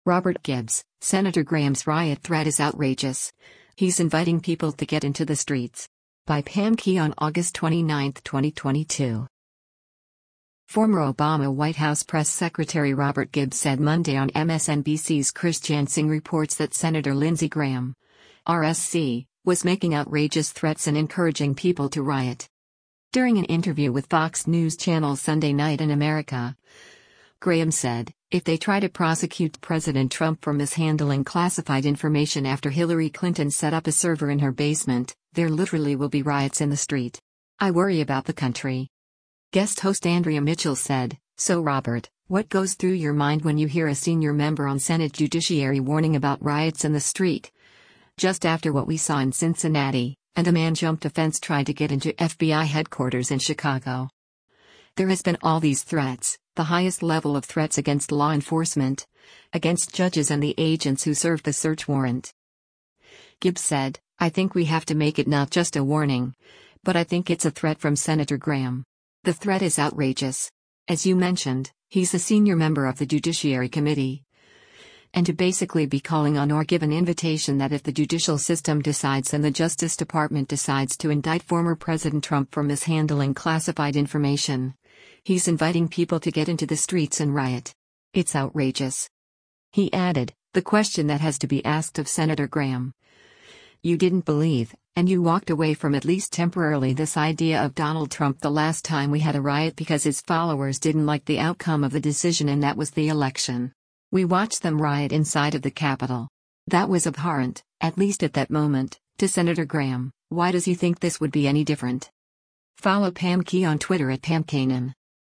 Robert Gibbs, Senator Graham's riot threat is outrageous. He's inviting people to get into the streets. By Pam Keon, August 29, 2022. Former Obama White House Press Secretary Robert Gibbs said Monday on MSNBC's Chris Jansing reports that Senator Lindsey Graham, RSC, was making outrageous threats and encouraging people to riot. During an interview with Fox News Channel Sunday Night in America, Graham said, "If they try to prosecute President Trump for mishandling classified information after Hillary Clinton set up a server in her basement, there literally will be riots in the street. I worry about the country." Guest host Andrea Mitchell said, "So Robert, what goes through your mind when you hear a senior member on Senate Judiciary warning about riots in the street? Just after what we saw in Cincinnati, and a man jumped a fence trying to get into FBI headquarters in Chicago. There has been all these threats, the highest level of threats against law enforcement, against judges and the agents who served the search warrant." Gibbs said, "I think we have to make it not just a warning, but I think it's a threat from Senator Graham. The threat is outrageous. As you mentioned, he's a senior member of the Judiciary Committee. And to basically be calling on or give an invitation that if the judicial system decides and the Justice Department decides to indict former President Trump for mishandling classified information, he's inviting people to get into the streets and riot. It's outrageous." He added, "The question that has to be asked of Senator Graham. You didn't believe, and you walked away from at least temporarily this idea of Donald Trump the last time we had a riot because his followers didn't like the outcome of the decision, and that was the election. We watched them riot inside of the Capitol. That was abhorrent, at least at that moment, to Senator Graham. Why does he think this would be any different?" Follow Pam Key on Twitter at PamKanan.